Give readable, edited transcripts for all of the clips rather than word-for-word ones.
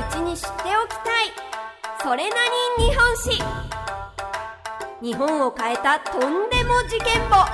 ちに知っておきたいそれなり日本史。日本を変えたとんでも事件簿。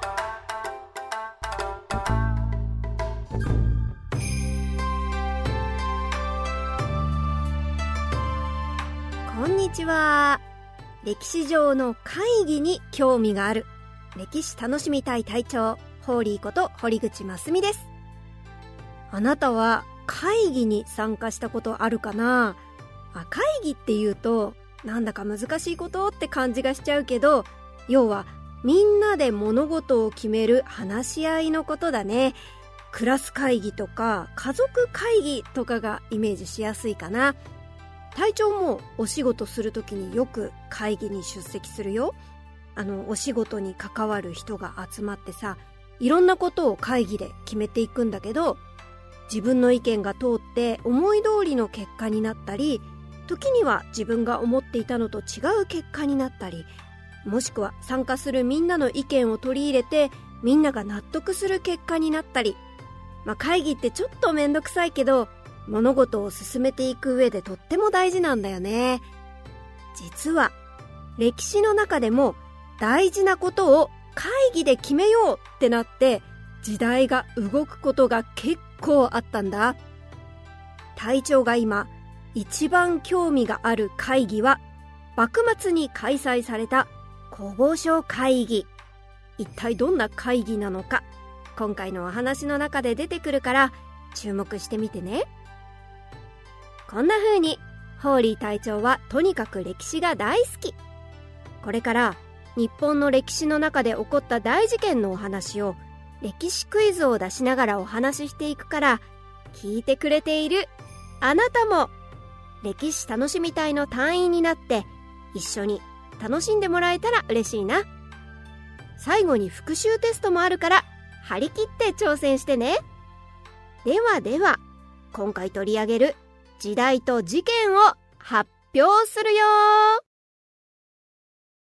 こんにちは。歴史上の会議に興味がある歴史楽しみたい隊長ホーリーこと堀口真澄です。あなたは会議に参加したことあるかな？会議っていうとなんだか難しいことって感じがしちゃうけど、要はみんなで物事を決める話し合いのことだね。クラス会議とか家族会議とかがイメージしやすいかな。隊長もお仕事するときによく会議に出席するよ。お仕事に関わる人が集まってさ、いろんなことを会議で決めていくんだけど、自分の意見が通って思い通りの結果になったり、時には自分が思っていたのと違う結果になったり、もしくは参加するみんなの意見を取り入れてみんなが納得する結果になったり、会議ってちょっとめんどくさいけど物事を進めていく上でとっても大事なんだよね。実は歴史の中でも大事なことを会議で決めようってなって時代が動くことが結構あったんだ。隊長が今一番興味がある会議は幕末に開催された古御所会議。一体どんな会議なのか、今回のお話の中で出てくるから注目してみてね。こんな風にホーリー隊長はとにかく歴史が大好き。これから日本の歴史の中で起こった大事件のお話を歴史クイズを出しながらお話ししていくから、聞いてくれているあなたも歴史楽しみ隊の隊員になって一緒に楽しんでもらえたら嬉しいな。最後に復習テストもあるから張り切って挑戦してね。では今回取り上げる時代と事件を発表するよ。